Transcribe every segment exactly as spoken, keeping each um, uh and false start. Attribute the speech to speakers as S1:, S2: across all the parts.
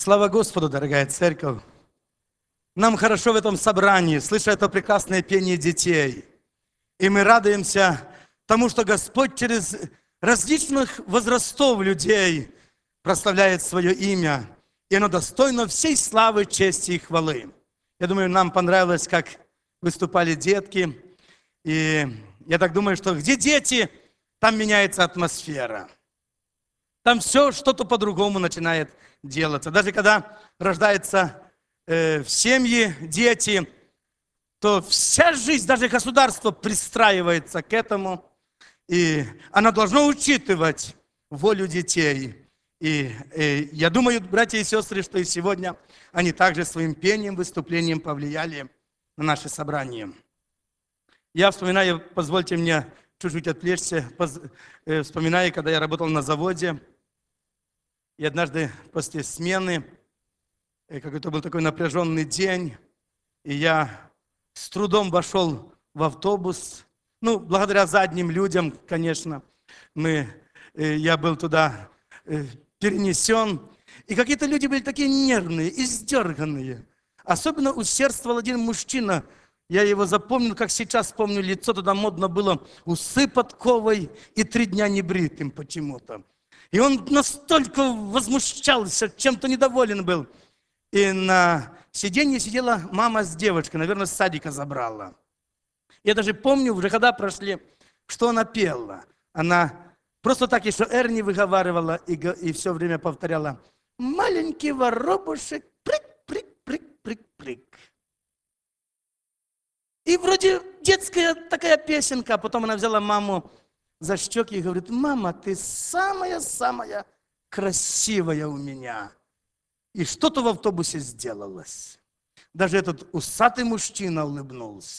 S1: Слава Господу, дорогая церковь! Нам хорошо в этом собрании, слыша это прекрасное пение детей. И мы радуемся тому, что Господь через различных возрастов людей прославляет свое имя. И оно достойно всей славы, чести и хвалы. Я думаю, нам понравилось, как выступали детки. И я так думаю, что где дети, там меняется атмосфера. Там все что-то по-другому начинает делаться. Даже когда рождаются э, в семьи дети, то вся жизнь, даже государство пристраивается к этому. И оно должно учитывать волю детей. И, и я думаю, братья и сестры, что и сегодня они также своим пением, выступлением повлияли на наше собрание. Я вспоминаю, позвольте мне чуть-чуть отвлечься, поз, э, вспоминаю, когда я работал на заводе, и однажды после смены, э, какой-то был такой напряженный день, и я с трудом вошел в автобус, ну, благодаря задним людям, конечно, мы, э, я был туда э, перенесен, и какие-то люди были такие нервные, издерганные. Особенно усердствовал один мужчина. Я его запомнил, как сейчас помню лицо. Тогда модно было усы подковой и три дня небритым почему-то. И он настолько возмущался, чем-то недоволен был. И на сиденье сидела мама с девочкой, наверное, с садика забрала. Я даже помню, уже когда прошли, что она пела. Она просто так еще «р» не выговаривала и, и все время повторяла «маленький воробушек, прыг-прыг-прыг-прыг-прыг». И вроде детская такая песенка, а потом она взяла маму за щеки и говорит: «Мама, ты самая-самая красивая у меня». И что-то в автобусе сделалось. Даже этот усатый мужчина улыбнулся.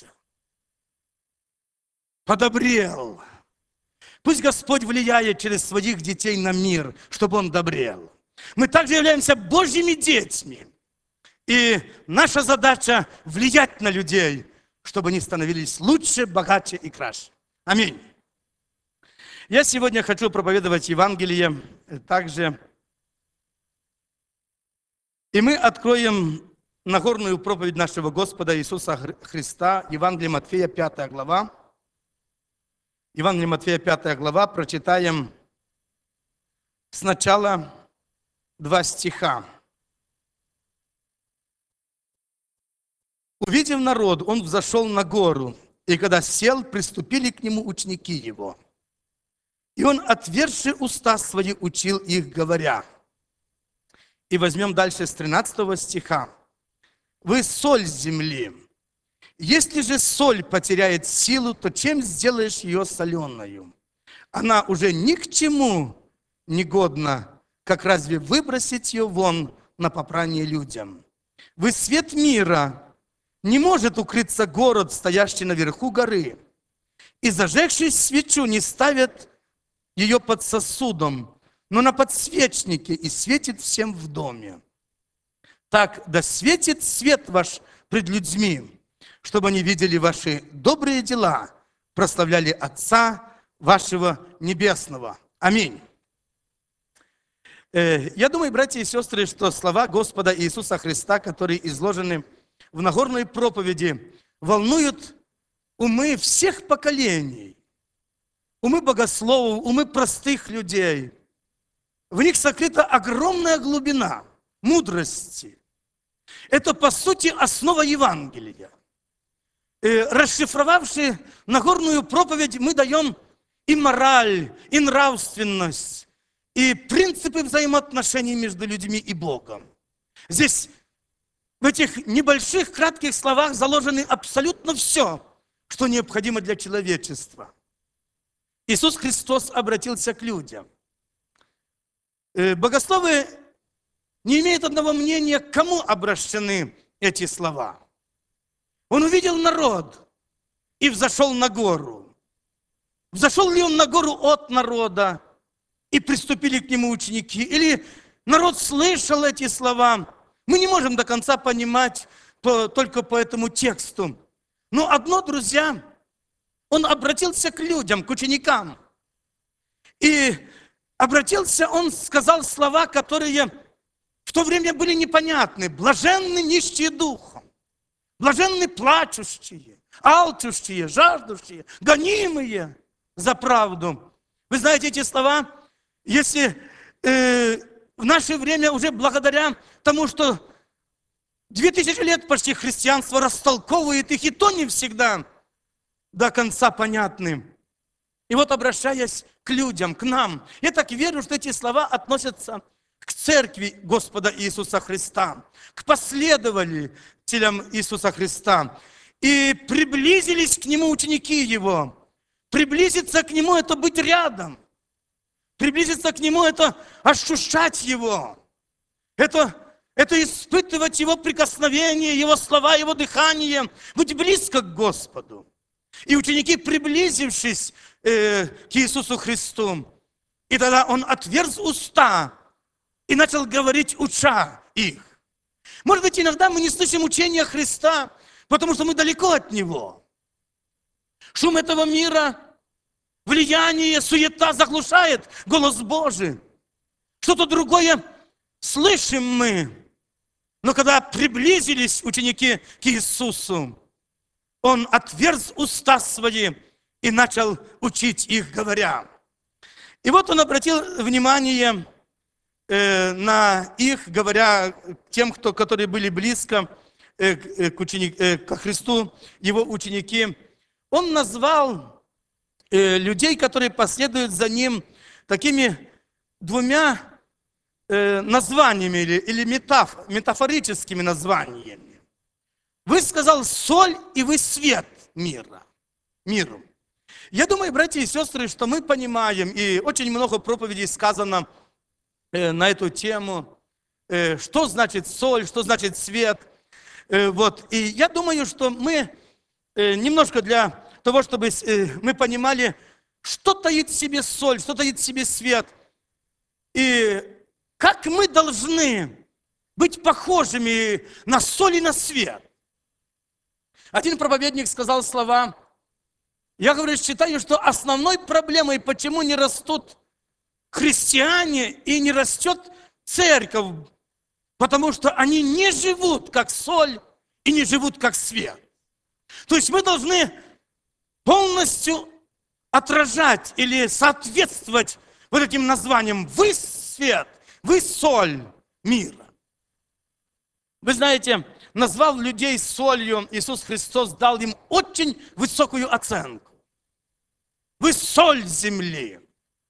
S1: Подобрел. Пусть Господь влияет через своих детей на мир, чтобы он добрел. Мы также являемся Божьими детьми. И наша задача влиять на людей, чтобы они становились лучше, богаче и краше. Аминь. Я сегодня хочу проповедовать Евангелие также. И мы откроем Нагорную проповедь нашего Господа Иисуса Христа, Евангелие Матфея, пятая глава. Евангелие Матфея, пятая глава, прочитаем сначала два стиха. «Увидев народ, он взошел на гору, и когда сел, приступили к нему ученики его. И он, отверши уста свои, учил их, говоря». И возьмем дальше с тринадцатого стиха. «Вы соль земли. Если же соль потеряет силу, то чем сделаешь ее соленою? Она уже ни к чему не годна, как разве выбросить ее вон на попрание людям? Вы свет мира. Не может укрыться город, стоящий наверху горы. И зажегший свечу не ставят ее под сосудом, но на подсвечнике, и светит всем в доме. Так да светит свет ваш пред людьми, чтобы они видели ваши добрые дела, прославляли Отца вашего Небесного. Аминь». Я думаю, братья и сестры, что слова Господа Иисуса Христа, которые изложены в Нагорной проповеди, волнуют умы всех поколений, умы богословов, умы простых людей. В них сокрыта огромная глубина мудрости. Это, по сути, основа Евангелия. И, расшифровавши Нагорную проповедь, мы даем и мораль, и нравственность, и принципы взаимоотношений между людьми и Богом. Здесь в этих небольших, кратких словах заложено абсолютно все, что необходимо для человечества. Иисус Христос обратился к людям. Богословы не имеют одного мнения, к кому обращены эти слова. Он увидел народ и взошел на гору. Взошел ли он на гору от народа, и приступили к нему ученики? Или народ слышал эти слова? Мы не можем до конца понимать по, только по этому тексту. Но одно, друзья, он обратился к людям, к ученикам. И обратился, он сказал слова, которые в то время были непонятны. Блаженны нищие духом, блаженны плачущие, алчущие, жаждущие, гонимые за правду. Вы знаете эти слова? Если э, в наше время уже благодаря тому, что две тысячи лет почти христианство растолковывает их, и то не всегда до конца понятны. И вот, обращаясь к людям, к нам, я так верю, что эти слова относятся к церкви Господа Иисуса Христа, к последователям Иисуса Христа. И приблизились к Нему ученики Его. Приблизиться к Нему – это быть рядом. Приблизиться к Нему – это ощущать Его. Это, это испытывать Его прикосновение, Его слова, Его дыхание, быть близко к Господу. И ученики, приблизившись э, к Иисусу Христу, и тогда Он отверз уста и начал говорить, уча их. Может быть, иногда мы не слышим учения Христа, потому что мы далеко от Него. Шум этого мира, влияние, суета заглушает голос Божий. Что-то другое слышим мы. Но когда приблизились ученики к Иисусу, Он отверз уста свои и начал учить их, говоря. И вот Он обратил внимание э, на их, говоря тем, кто, которые были близко э, к, ученик, э, к Христу, Его ученики. Он назвал э, людей, которые последуют за Ним, такими двумя э, названиями или, или метаф, метафорическими названиями. Вы, сказал, соль, и вы свет мира, миру. Я думаю, братья и сестры, что мы понимаем, и очень много проповедей сказано э, на эту тему, э, что значит соль, что значит свет. Э, вот. И я думаю, что мы э, немножко для того, чтобы э, мы понимали, что таит в себе соль, что таит в себе свет, и как мы должны быть похожими на соль и на свет. Один проповедник сказал слова, я, говорю, считаю, что основной проблемой, почему не растут христиане и не растет церковь, потому что они не живут как соль и не живут как свет. То есть мы должны полностью отражать или соответствовать вот этим названиям. Вы свет, вы соль мира. Вы знаете, назвав людей солью, Иисус Христос дал им очень высокую оценку. Вы соль земли.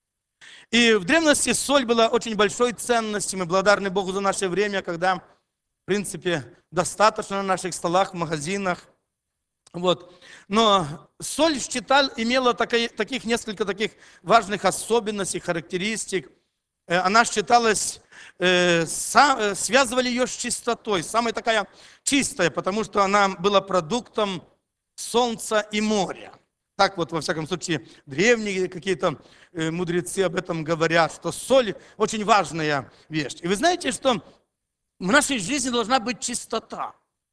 S1: И в древности соль была очень большой ценностью. Мы благодарны Богу за наше время, когда, в принципе, достаточно на наших столах, в магазинах. Вот. Но соль считал, имела такая, таких несколько таких важных особенностей, характеристик. Она считалась, э, са, связывали ее с чистотой, самая такая чистая, потому что она была продуктом солнца и моря. Так вот, во всяком случае, древние какие-то э, мудрецы об этом говорят, что соль очень важная вещь. И вы знаете, что в нашей жизни должна быть чистота.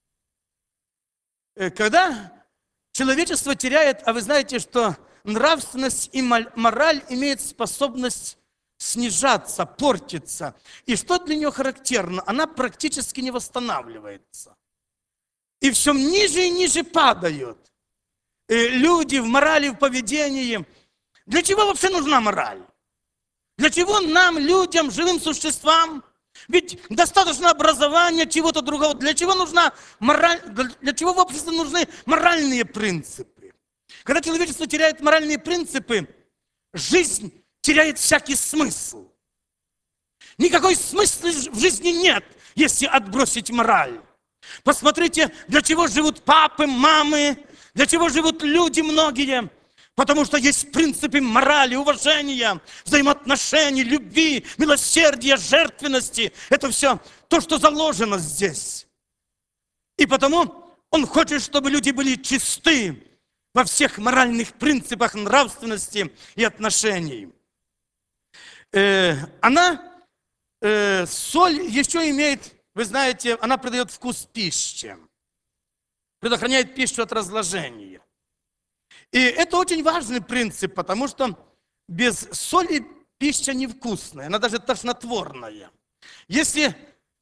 S1: Э, когда человечество теряет, а вы знаете, что нравственность и мораль имеют способность снижаться, портиться. И что для нее характерно? Она практически не восстанавливается. И все ниже и ниже падают. И люди в морали, в поведении. Для чего вообще нужна мораль? Для чего нам, людям, живым существам? Ведь достаточно образования, чего-то другого. Для чего нужна мораль? Для чего в обществе нужны моральные принципы? Когда человечество теряет моральные принципы, жизнь теряет всякий смысл. Никакой смысла в жизни нет, если отбросить мораль. Посмотрите, для чего живут папы, мамы, для чего живут люди многие. Потому что есть принципы морали, уважения, взаимоотношений, любви, милосердия, жертвенности. Это все то, что заложено здесь. И потому он хочет, чтобы люди были чисты во всех моральных принципах нравственности и отношений. Э, она, э, соль еще имеет, вы знаете, она придает вкус пищи, предохраняет пищу от разложения. И это очень важный принцип, потому что без соли пища невкусная, она даже тошнотворная. Если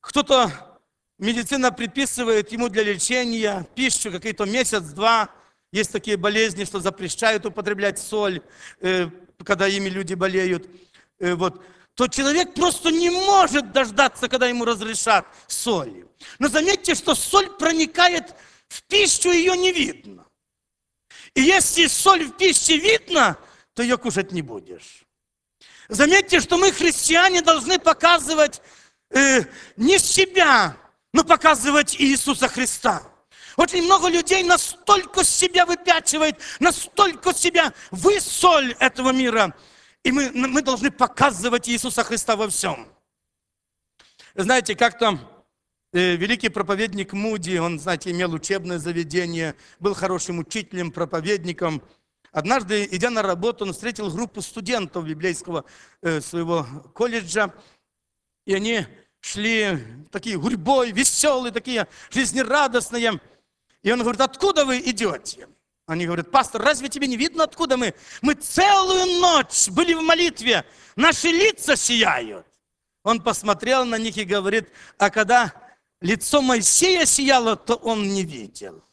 S1: кто-то, медицина приписывает ему для лечения пищу какие-то месяц-два. Есть такие болезни, что запрещают употреблять соль, э, когда ими люди болеют. Э, вот. То человек просто не может дождаться, когда ему разрешат соль. Но заметьте, что соль проникает в пищу, ее не видно. И если соль в пище видно, то ее кушать не будешь. Заметьте, что мы, христиане, должны показывать э, не себя, но показывать Иисуса Христа. Очень много людей настолько себя выпячивает, настолько себя, вы соль этого мира. И мы, мы должны показывать Иисуса Христа во всем. Знаете, как-то э, великий проповедник Муди, он, знаете, имел учебное заведение, был хорошим учителем, проповедником. Однажды, идя на работу, он встретил группу студентов библейского э, своего колледжа, и они шли такие гурьбой, веселые, такие жизнерадостные. И он говорит: откуда вы идете? Они говорят: пастор, разве тебе не видно, откуда мы? Мы целую ночь были в молитве, наши лица сияют. Он посмотрел на них и говорит: а когда лицо Моисея сияло, то он не видел.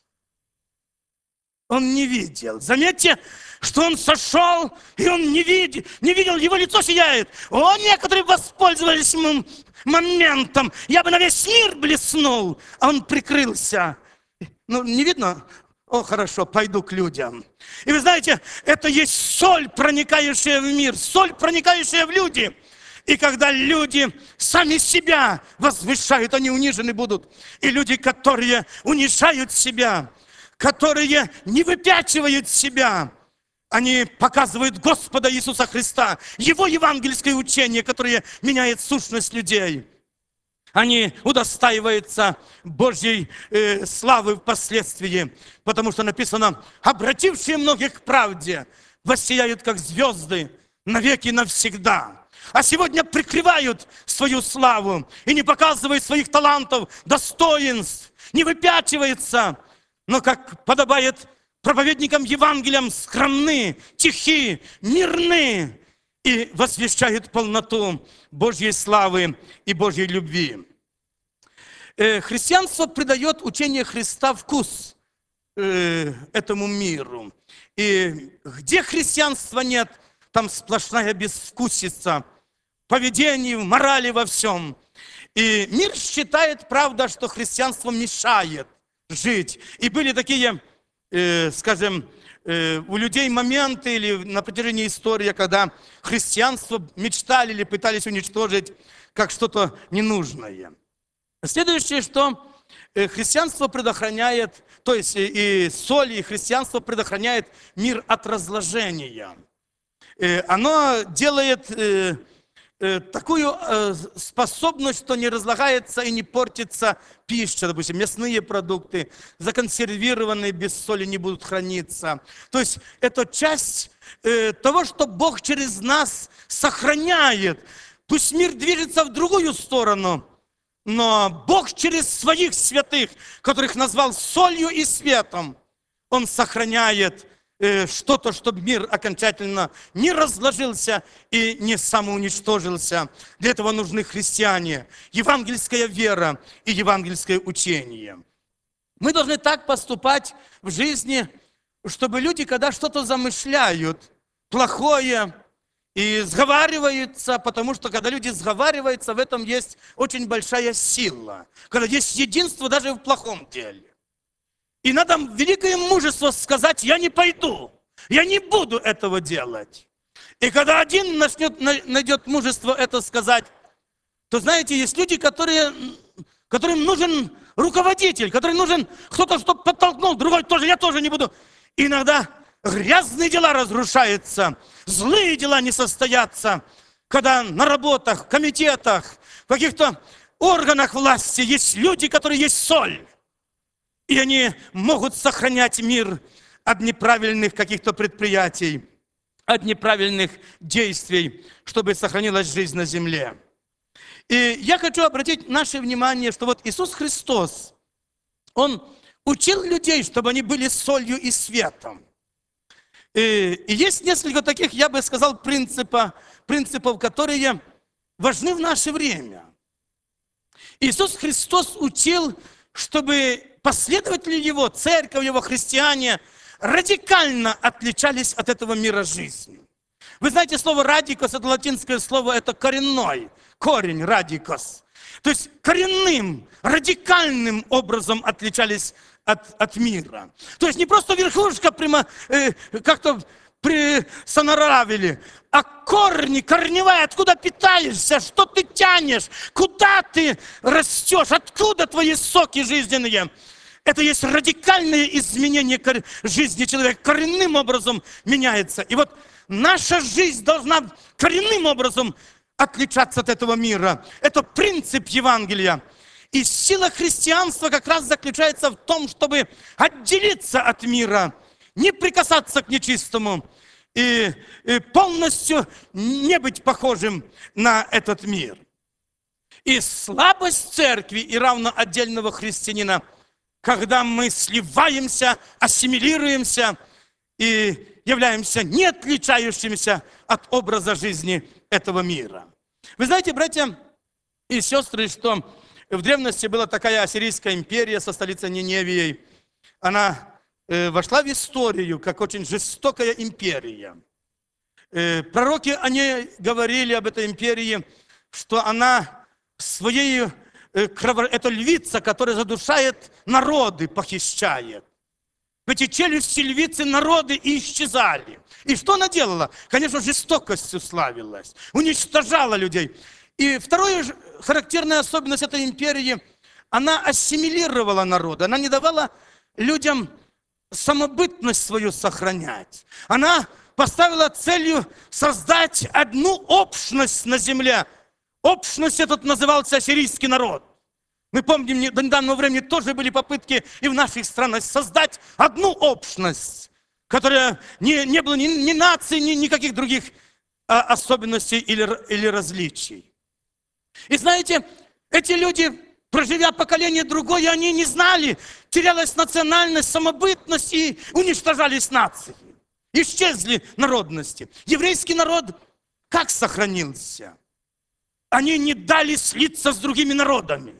S1: Он не видел. Заметьте, что он сошел, и он не видел, не видел, его лицо сияет. О, некоторые воспользовались моментом. Я бы на весь мир блеснул, а он прикрылся. Ну, не видно? О, хорошо, пойду к людям. И вы знаете, это есть соль, проникающая в мир, соль, проникающая в люди. И когда люди сами себя возвышают, они унижены будут. И люди, которые унижают себя, которые не выпячивают себя, они показывают Господа Иисуса Христа, Его евангельское учение, которое меняет сущность людей. Они удостаиваются Божьей э, славы впоследствии, потому что написано: обратившие многих к правде воссияют, как звезды, навеки навсегда. А сегодня прикрывают свою славу и не показывают своих талантов, достоинств, не выпячиваются, но, как подобает проповедникам Евангелиям, скромны, тихи, мирны и возвещают полноту Божьей славы и Божьей любви. Э, христианство придает учение Христа вкус э, этому миру. И где христианства нет, там сплошная безвкусица, поведение, в морали, во всем. И мир считает, правда, что христианство мешает жить. И были такие, э, скажем, э, у людей моменты или на протяжении истории, когда христианство мечтали или пытались уничтожить как что-то ненужное. Следующее, что э, христианство предохраняет, то есть и, и соль, и христианство предохраняет мир от разложения. Э, оно делает э, э, такую э, способность, что не разлагается и не портится пища, допустим, мясные продукты, законсервированные без соли не будут храниться. То есть это часть э, того, что Бог через нас сохраняет. Пусть мир движется в другую сторону, но Бог через своих святых, которых назвал солью и светом, Он сохраняет э, что-то, чтобы мир окончательно не разложился и не самоуничтожился. Для этого нужны христиане, евангельская вера и евангельское учение. Мы должны так поступать в жизни, чтобы люди, когда что-то замышляют плохое, и сговариваются, потому что когда люди сговариваются, в этом есть очень большая сила. Когда есть единство даже в плохом деле. И надо великое мужество сказать: я не пойду, я не буду этого делать. И когда один начнет, найдет мужество это сказать, то знаете, есть люди, которые, которым нужен руководитель, которым нужен кто-то, чтобы подтолкнул, другой тоже, я тоже не буду. И иногда грязные дела разрушаются, злые дела не состоятся, когда на работах, комитетах, в каких-то органах власти есть люди, которые есть соль. И они могут сохранять мир от неправильных каких-то предприятий, от неправильных действий, чтобы сохранилась жизнь на земле. И я хочу обратить наше внимание, что вот Иисус Христос, Он учил людей, чтобы они были солью и светом. И есть несколько таких, я бы сказал, принципа, принципов, которые важны в наше время. Иисус Христос учил, чтобы последователи Его, церковь Его, христиане, радикально отличались от этого мира жизни. Вы знаете, слово «радикос» — это латинское слово, это коренной, корень «радикос». То есть коренным, радикальным образом отличались от, от мира. То есть не просто верхушка прямо э, как-то присоноравили, а корни, корневая, откуда питаешься, что ты тянешь, куда ты растешь, откуда твои соки жизненные. Это есть радикальное изменение жизни человека, коренным образом меняется. И вот наша жизнь должна коренным образом отличаться от этого мира. Это принцип Евангелия. И сила христианства как раз заключается в том, чтобы отделиться от мира, не прикасаться к нечистому и, и полностью не быть похожим на этот мир. И слабость церкви и равно отдельного христианина, когда мы сливаемся, ассимилируемся и являемся не отличающимися от образа жизни этого мира. Вы знаете, братья и сестры, что в древности была такая Ассирийская империя со столицей Ниневией. Она э, вошла в историю как очень жестокая империя. Э, пророки, они говорили об этой империи, что она своей, э, крово... это львица, которая задушает народы, похищает. В эти челюсти львицы народы и исчезали. И что она делала? Конечно, жестокостью славилась, уничтожала людей. И вторая характерная особенность этой империи, она ассимилировала народы, она не давала людям самобытность свою сохранять. Она поставила целью создать одну общность на земле. Общность этот назывался ассирийский народ. Мы помним, до недавнего времени тоже были попытки и в наших странах создать одну общность, которая не, не было ни, ни наций, ни никаких других а, особенностей или, или различий. И знаете, эти люди, проживя поколение другое, они не знали, терялась национальность, самобытность и уничтожались нации. Исчезли народности. Еврейский народ как сохранился? Они не дали слиться с другими народами.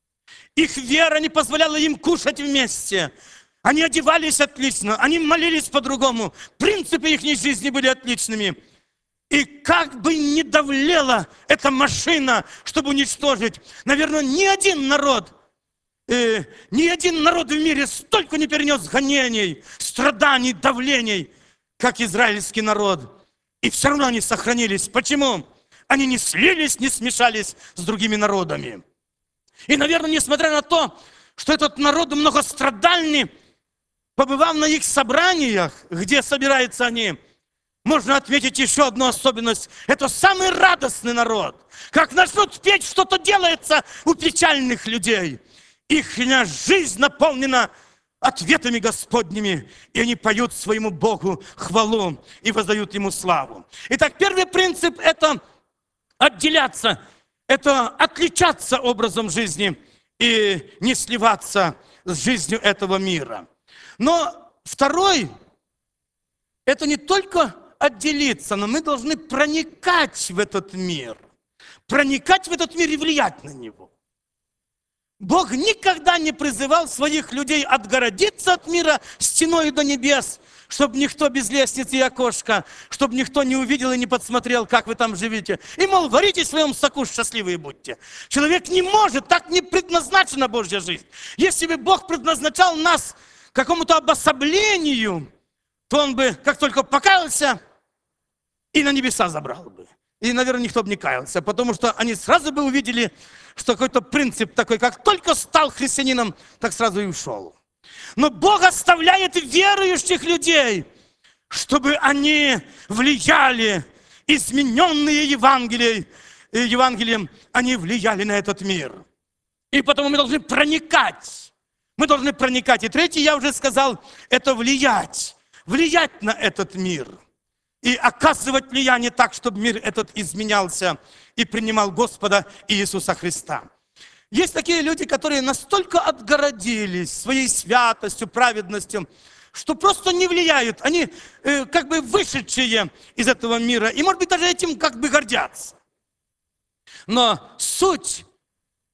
S1: Их вера не позволяла им кушать вместе. Они одевались отлично, они молились по-другому. Принципы их жизни были отличными. И как бы ни давлела эта машина, чтобы уничтожить, наверное, ни один народ, э, ни один народ в мире столько не перенес гонений, страданий, давлений, как израильский народ. И все равно они сохранились. Почему? Они не слились, не смешались с другими народами. И, наверное, несмотря на то, что этот народ многострадальный, побывав на их собраниях, где собираются они, можно отметить еще одну особенность. Это самый радостный народ. Как начнут петь, что-то делается у печальных людей. Их жизнь наполнена ответами Господними, и они поют своему Богу хвалу и воздают Ему славу. Итак, первый принцип – это отделяться, это отличаться образом жизни и не сливаться с жизнью этого мира. Но второй – это не только отделиться, но мы должны проникать в этот мир. Проникать в этот мир и влиять на него. Бог никогда не призывал своих людей отгородиться от мира стеной до небес, чтобы никто без лестницы и окошка, чтобы никто не увидел и не подсмотрел, как вы там живете. И, мол, варите в своем соку, счастливые будьте. Человек не может, так не предназначена Божья жизнь. Если бы Бог предназначал нас к какому-то обособлению, то Он бы, как только покаялся, и на небеса забрал бы. И, наверное, никто бы не каялся, потому что они сразу бы увидели, что какой-то принцип такой, как только стал христианином, так сразу и ушел. Но Бог оставляет верующих людей, чтобы они влияли, измененные Евангелием, Евангелием, они влияли на этот мир. И потому мы должны проникать. Мы должны проникать. И третий, я уже сказал, это влиять. Влиять на этот мир. И оказывать влияние так, чтобы мир этот изменялся и принимал Господа Иисуса Христа. Есть такие люди, которые настолько отгородились своей святостью, праведностью, что просто не влияют. Они э, как бы вышедшие из этого мира. И, может быть, даже этим как бы гордятся. Но суть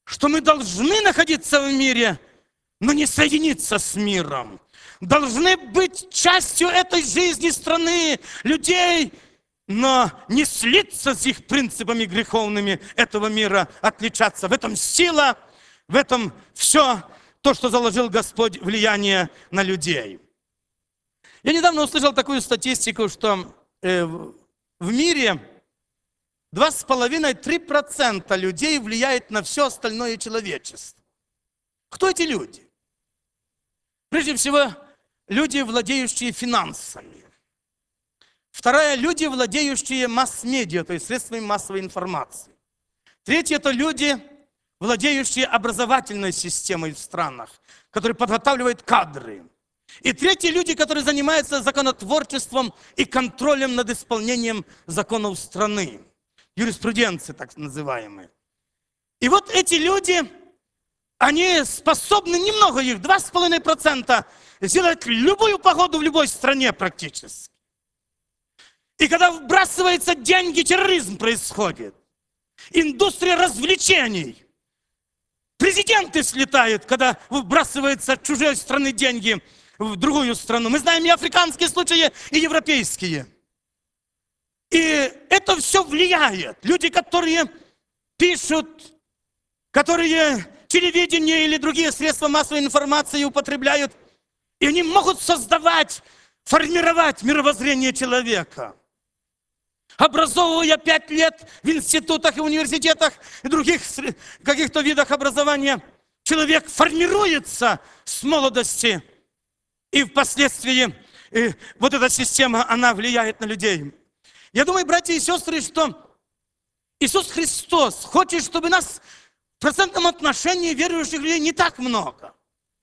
S1: что мы должны находиться в мире, но не соединиться с миром. Должны быть частью этой жизни страны, людей, но не слиться с их принципами греховными этого мира, отличаться. В этом сила, в этом все то, что заложил Господь, влияние на людей. Я недавно услышал такую статистику, что э, в мире два с половиной — три процента людей влияет на все остальное человечество. Кто эти люди? Прежде всего, люди, владеющие финансами. Вторая — люди, владеющие масс-медиа, то есть средствами массовой информации. Третье — это люди, владеющие образовательной системой в странах, которые подготавливают кадры. И третьи — люди, которые занимаются законотворчеством и контролем над исполнением законов страны. Юриспруденции, так называемые. И вот эти люди, они способны, немного их, два с половиной процента, сделать любую погоду в любой стране практически. И когда вбрасываются деньги, терроризм происходит. Индустрия развлечений. Президенты слетают, когда выбрасываются от чужой страны деньги в другую страну. Мы знаем и африканские случаи, и европейские. И это все влияет. Люди, которые пишут, которые телевидение или другие средства массовой информации употребляют, и они могут создавать, формировать мировоззрение человека. Образовывая пять лет в институтах и университетах и других каких-то видах образования, человек формируется с молодости, и впоследствии и вот эта система, она влияет на людей. Я думаю, братья и сестры, что Иисус Христос хочет, чтобы нас в процентном отношении верующих людей не так много.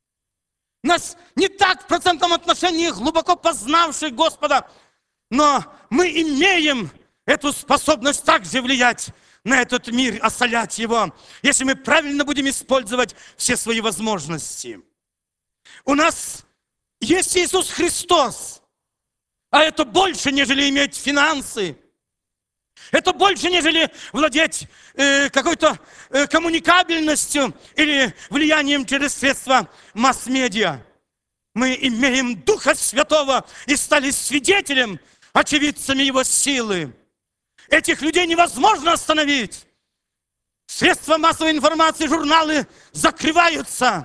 S1: Нас не так в процентном отношении глубоко познавших Господа, но мы имеем эту способность также влиять на этот мир, осолять его, если мы правильно будем использовать все свои возможности. У нас есть Иисус Христос, а это больше, нежели иметь финансы. Это больше, нежели владеть э, какой-то э, коммуникабельностью или влиянием через средства масс-медиа. Мы имеем Духа Святого и стали свидетелем, очевидцами Его силы. Этих людей невозможно остановить. Средства массовой информации, журналы закрываются.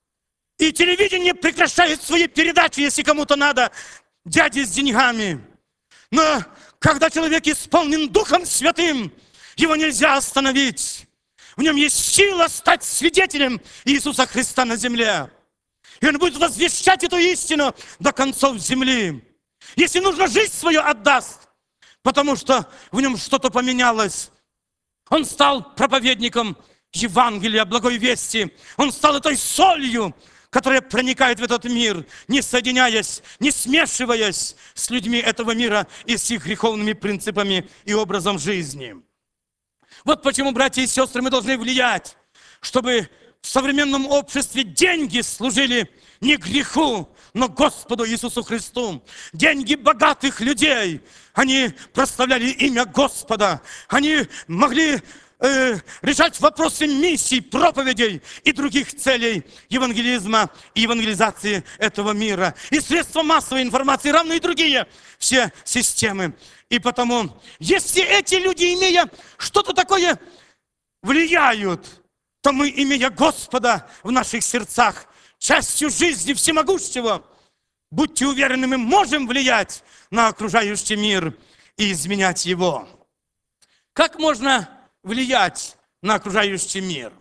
S1: И телевидение прекращает свои передачи, если кому-то надо, дяди с деньгами. Но когда человек исполнен Духом Святым, его нельзя остановить. В нем есть сила стать свидетелем Иисуса Христа на земле. И он будет возвещать эту истину до концов земли. Если нужно, жизнь свою отдаст, потому что в нем что-то поменялось. Он стал проповедником Евангелия, благой вести. Он стал этой солью, которая проникает в этот мир, не соединяясь, не смешиваясь с людьми этого мира и с их греховными принципами и образом жизни. Вот почему, братья и сестры, мы должны влиять, чтобы в современном обществе деньги служили не греху, но Господу Иисусу Христу. Деньги богатых людей, они прославляли имя Господа. Они могли э, решать вопросы миссий, проповедей и других целей евангелизма и евангелизации этого мира. И средства массовой информации, равно и другие все системы. И потому, если эти люди, имея что-то такое, влияют, то мы, имея Господа в наших сердцах, частью жизни всемогущего, будьте уверены, мы можем влиять на окружающий мир и изменять его. Как можно влиять на окружающий мир?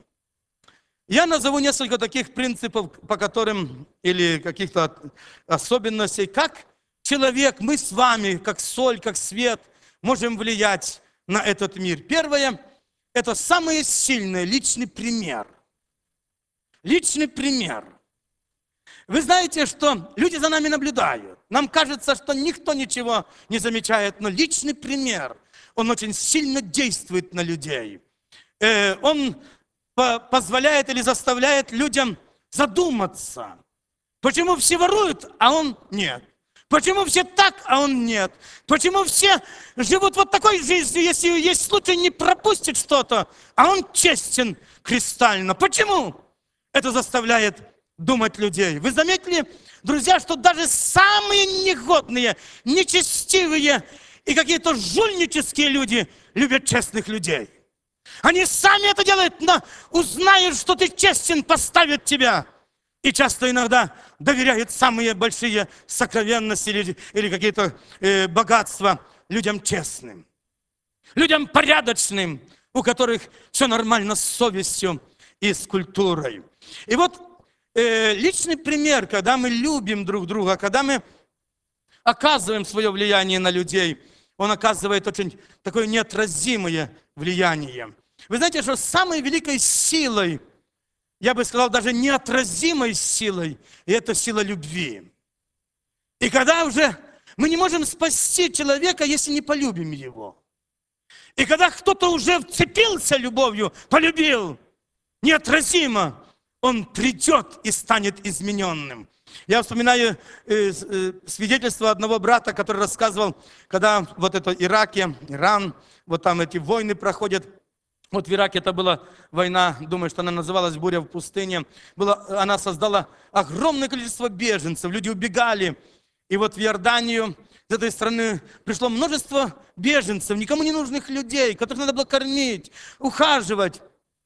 S1: Я назову несколько таких принципов, по которым, или каких-то особенностей, как человек, мы с вами, как соль, как свет, можем влиять на этот мир. Первое, это самый сильный личный пример. Личный пример. Вы знаете, что люди за нами наблюдают. Нам кажется, что никто ничего не замечает, но личный пример, он очень сильно действует на людей. Э, он по- позволяет или заставляет людям задуматься. Почему все воруют, а он нет? Почему все так, а он нет? Почему все живут вот такой жизнью, если есть случай, не пропустит что-то, а он честен кристально. Почему? Это заставляет думать людей. Вы заметили, друзья, что даже самые негодные, нечестивые и какие-то жульнические люди любят честных людей. Они сами это делают, но узнают, что ты честен, поставят тебя. И часто иногда доверяют самые большие сокровенности или, или какие-то э, богатства людям честным, людям порядочным, у которых все нормально с совестью и с культурой. И вот э, личный пример, когда мы любим друг друга, когда мы оказываем свое влияние на людей, он оказывает очень такое неотразимое влияние. Вы знаете, что самой великой силой, я бы сказал, даже неотразимой силой, и это сила любви. И когда уже мы не можем спасти человека, если не полюбим его. И когда кто-то уже вцепился любовью, полюбил, неотразимо, он придет и станет измененным. Я вспоминаю э, э, свидетельство одного брата, который рассказывал, когда вот это Ираке, Иран, вот там эти войны проходят. Вот в Ираке это была война, думаю, что она называлась «Буря в пустыне». Была, она создала огромное количество беженцев, люди убегали. И вот в Иорданию, с этой страны, пришло множество беженцев, никому не нужных людей, которых надо было кормить, ухаживать.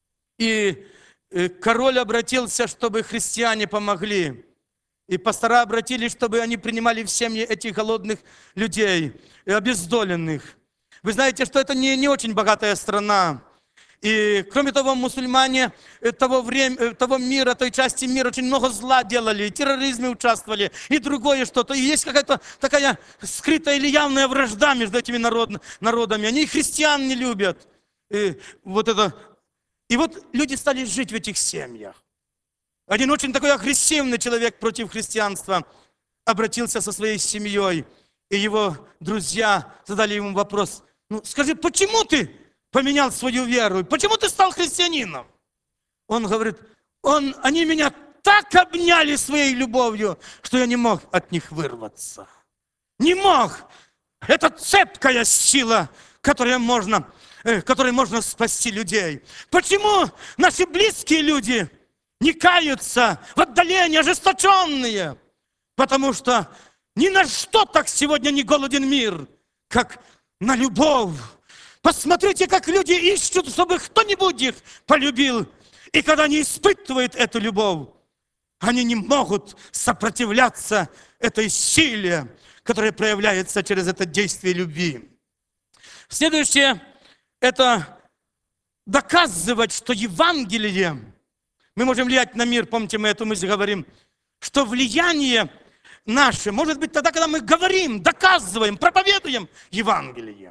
S1: И король обратился, чтобы христиане помогли. И пастора обратились, чтобы они принимали в семьи этих голодных людей, обездоленных. Вы знаете, что это не, не очень богатая страна. И, кроме того, мусульмане того, времени, того мира, той части мира очень много зла делали, и в терроризме участвовали, и другое что-то. И есть какая-то такая скрытая или явная вражда между этими народ, народами. Они и христиан не любят. И вот, это. И вот люди стали жить в этих семьях. Один очень такой агрессивный человек против христианства обратился со своей семьей, и его друзья задали ему вопрос: ну, скажи, почему ты поменял свою веру? Почему ты стал христианином? Он говорит, он, они меня так обняли своей любовью, что я не мог от них вырваться. Не мог. Это цепкая сила, которой можно, э, которой можно спасти людей. Почему наши близкие люди не каются, в отдалении, ожесточенные? Потому что ни на что так сегодня не голоден мир, как на любовь. Посмотрите, как люди ищут, чтобы кто-нибудь их полюбил. И когда они испытывают эту любовь, они не могут сопротивляться этой силе, которая проявляется через это действие любви. Следующее – это доказывать, что Евангелие, мы можем влиять на мир, помните, мы эту мысль говорим, что влияние наше может быть тогда, когда мы говорим, доказываем, проповедуем Евангелие.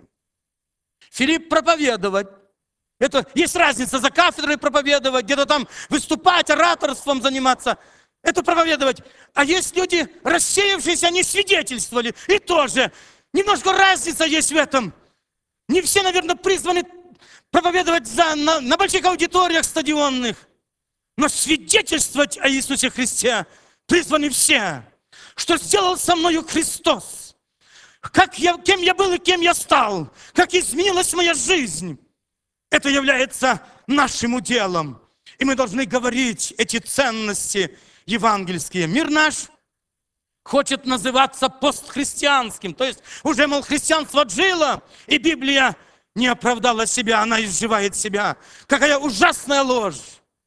S1: Филипп проповедовать. Это есть разница за кафедрой проповедовать, где-то там выступать, ораторством заниматься. Это проповедовать. А есть люди, рассеявшиеся, они свидетельствовали. И тоже. Немножко разница есть в этом. Не все, наверное, призваны проповедовать за, на, на больших аудиториях стадионных. Но свидетельствовать о Иисусе Христе призваны все. Что сделал со мною Христос. Как я, кем я был и кем я стал. Как изменилась моя жизнь. Это является нашим уделом. И мы должны говорить эти ценности евангельские. Мир наш хочет называться постхристианским. То есть уже, мол, христианство отжило, и Библия не оправдала себя, она изживает себя. Какая ужасная ложь.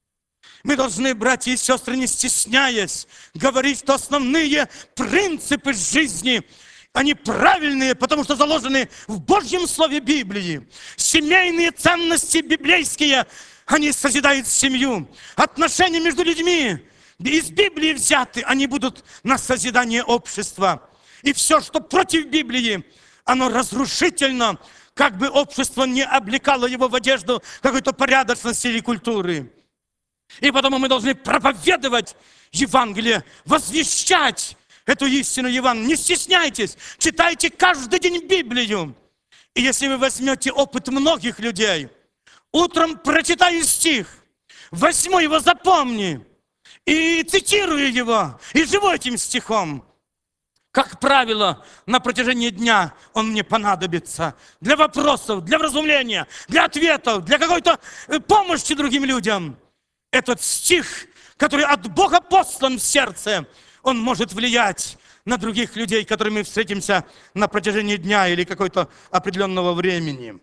S1: Мы должны, братья и сестры, не стесняясь, говорить, что основные принципы жизни, они правильные, потому что заложены в Божьем Слове Библии. Семейные ценности библейские, они созидают семью. Отношения между людьми из Библии взяты, они будут на созидание общества. И все, что против Библии, оно разрушительно, как бы общество не облекало его в одежду какой-то порядочности или культуры. И потому мы должны проповедовать Евангелие, возвещать эту истину Евангелия. Не стесняйтесь, читайте каждый день Библию. И если вы возьмете опыт многих людей, утром прочитай стих, возьму его, запомни, и цитирую его, и живу этим стихом. Как правило, на протяжении дня он мне понадобится для вопросов, для вразумления, для ответов, для какой-то помощи другим людям. Этот стих, который от Бога послан в сердце, он может влиять на других людей, с которыми мы встретимся на протяжении дня или какого-то определенного времени.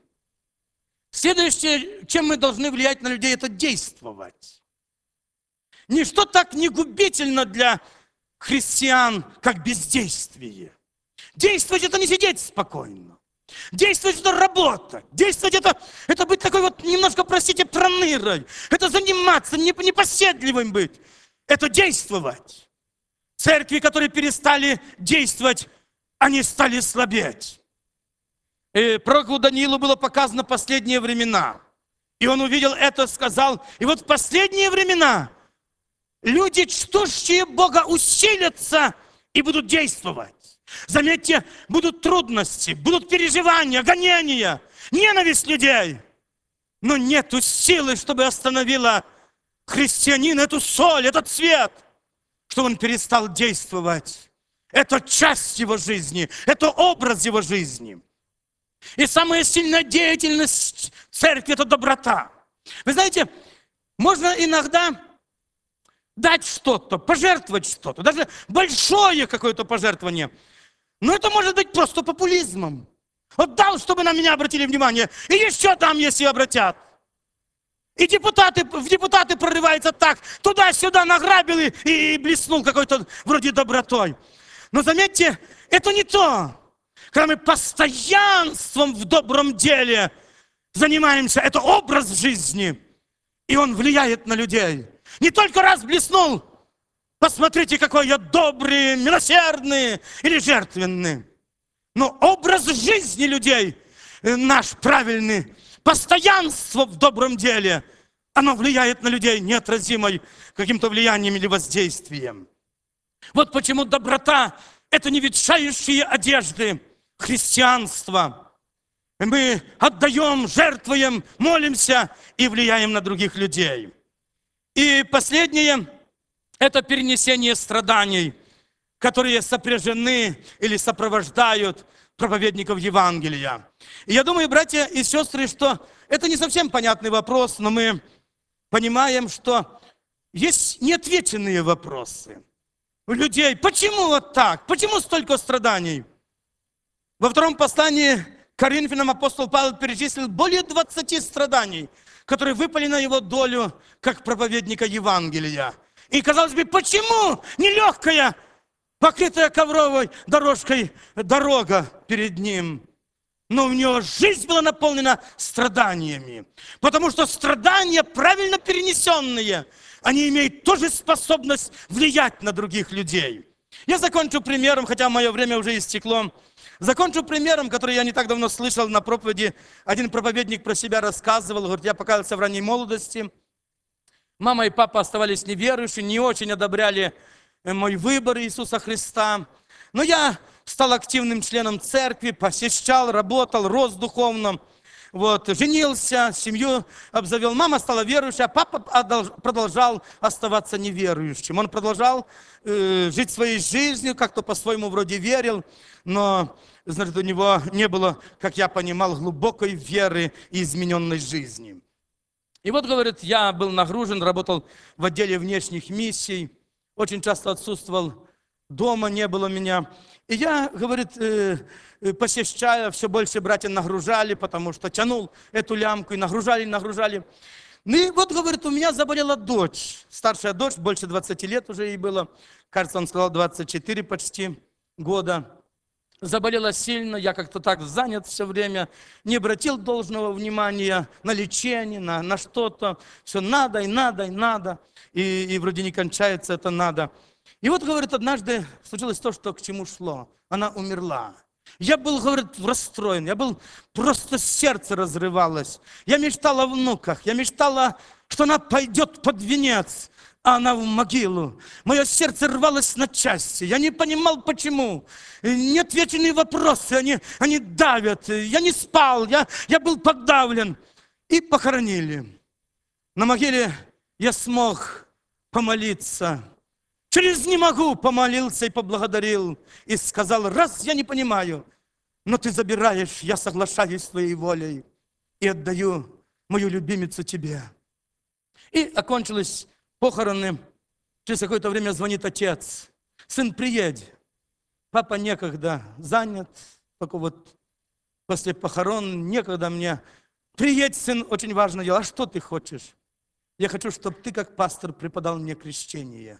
S1: Следующее, чем мы должны влиять на людей, это действовать. Ничто так не губительно для христиан, как бездействие. Действовать – это не сидеть спокойно. Действовать – это работать. Действовать это, – это быть такой вот немножко, простите, пронырой. Это заниматься, непоседливым быть. Это действовать. Церкви, которые перестали действовать, они стали слабеть. И пророку Даниилу было показано последние времена. И он увидел это, сказал, и вот в последние времена люди, чтущие Бога, усилятся и будут действовать. Заметьте, будут трудности, будут переживания, гонения, ненависть людей. Но нету силы, чтобы остановила христианина эту соль, этот свет, чтобы он перестал действовать. Это часть его жизни, это образ его жизни. И самая сильная деятельность церкви – это доброта. Вы знаете, можно иногда дать что-то, пожертвовать что-то, даже большое какое-то пожертвование. Но это может быть просто популизмом. Вот дал, чтобы на меня обратили внимание, и еще дам, если обратят. И депутаты, в депутаты прорываются так, туда-сюда награбил и, и блеснул какой-то вроде добротой. Но заметьте, это не то. Когда мы постоянством в добром деле занимаемся, это образ жизни, и он влияет на людей. Не только раз блеснул, посмотрите, какой я добрый, милосердный или жертвенный. Но образ жизни людей наш правильный, постоянство в добром деле, оно влияет на людей неотразимой каким-то влиянием или воздействием. Вот почему доброта – это не ветшающие одежды христианства. Мы отдаем, жертвуем, молимся и влияем на других людей. И последнее – это перенесение страданий, которые сопряжены или сопровождают проповедников Евангелия. И я думаю, братья и сестры, что это не совсем понятный вопрос, но мы понимаем, что есть неотвеченные вопросы у людей. Почему вот так? Почему столько страданий? Во втором послании к Коринфянам апостол Павел перечислил более двадцати страданий, которые выпали на его долю как проповедника Евангелия. И, казалось бы, почему нелегкая, покрытая ковровой дорожкой дорога перед ним? Но у него жизнь была наполнена страданиями. Потому что страдания, правильно перенесенные, они имеют тоже способность влиять на других людей. Я закончу примером, хотя мое время уже истекло. Закончу примером, который я не так давно слышал на проповеди. Один проповедник про себя рассказывал, говорит, я покаялся в ранней молодости. Мама и папа оставались неверующими, не очень одобряли мой выбор Иисуса Христа. Но я стал активным членом церкви, посещал, работал, рос духовно. Вот, женился, семью обзавел. Мама стала верующей, а папа продолжал оставаться неверующим. Он продолжал э, жить своей жизнью, как-то по-своему вроде верил, но, значит, у него не было, как я понимал, глубокой веры и измененной жизни. И вот, говорит, я был нагружен, работал в отделе внешних миссий, очень часто отсутствовал дома, не было меня. И я, говорит, э, посещая, все больше братья нагружали, потому что тянул эту лямку и нагружали, нагружали. Ну и вот, говорит, у меня заболела дочь, старшая дочь, больше двадцати лет уже ей было, кажется, он сказал двадцать четыре почти года. Заболела сильно, я как-то так занят все время, не обратил должного внимания на лечение, на, на что-то. Все надо и надо и надо, и, и вроде не кончается это надо. И вот, говорит, однажды случилось то, что к чему шло. Она умерла. Я был, говорит, расстроен, я был, просто сердце разрывалось. Я мечтал о внуках, я мечтала, что она пойдет под венец, а она в могилу. Мое сердце рвалось на части. Я не понимал, почему. Неотвеченные вопросы, они, они давят. Я не спал, я, я был подавлен. И похоронили. На могиле я смог помолиться. через «не могу» помолился и поблагодарил. И сказал: раз я не понимаю, но ты забираешь, я соглашаюсь с твоей волей и отдаю мою любимицу тебе. И окончились похороны. Через какое-то время звонит отец: сын, приедь. Папа некогда, занят, только вот после похорон некогда мне. Приедь, сын, очень важное дело. А что ты хочешь? Я хочу, чтобы ты, как пастор, преподал мне крещение.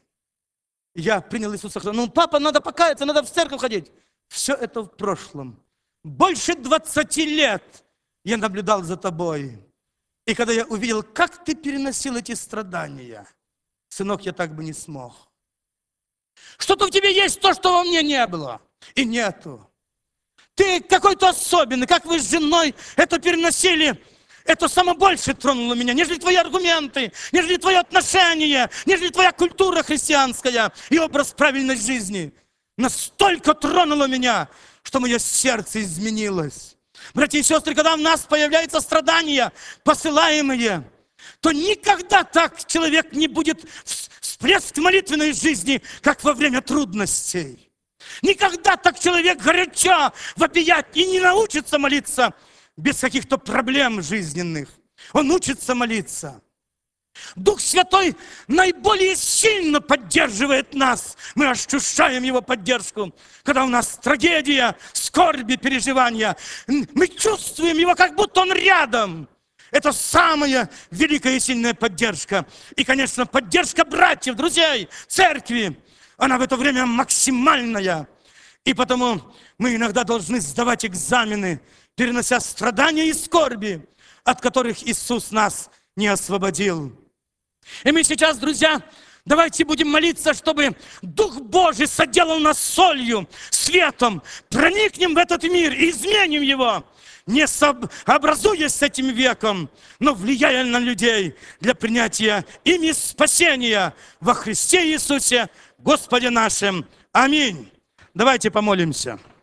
S1: Я принял Иисуса Христа. Ну, папа, надо покаяться, надо в церковь ходить. Все это в прошлом. Больше двадцати лет я наблюдал за тобой. И когда я увидел, как ты переносил эти страдания, сынок, я так бы не смог. Что-то в тебе есть, то, что во мне не было. И нету. Ты какой-то особенный, как вы с женой это переносили. Это самое больше тронуло меня, нежели твои аргументы, нежели твое отношение, нежели твоя культура христианская и образ правильной жизни. Настолько тронуло меня, что мое сердце изменилось. Братья и сестры, когда у нас появляются страдания, посылаемые, то никогда так человек не будет всплеск молитвенной жизни, как во время трудностей. Никогда так человек горячо вопиять и не научится молиться без каких-то проблем жизненных. Он учится молиться. Дух Святой наиболее сильно поддерживает нас. Мы ощущаем Его поддержку. Когда у нас трагедия, скорби, переживания, мы чувствуем Его, как будто Он рядом. Это самая великая и сильная поддержка. И, конечно, поддержка братьев, друзей, церкви, она в это время максимальная. И потому мы иногда должны сдавать экзамены, перенося страдания и скорби, от которых Иисус нас не освободил. И мы сейчас, друзья, давайте будем молиться, чтобы Дух Божий соделал нас солью, светом, проникнем в этот мир и изменим его, не образуясь с этим веком, но влияя на людей для принятия ими спасения во Христе Иисусе, Господе нашим. Аминь. Давайте помолимся.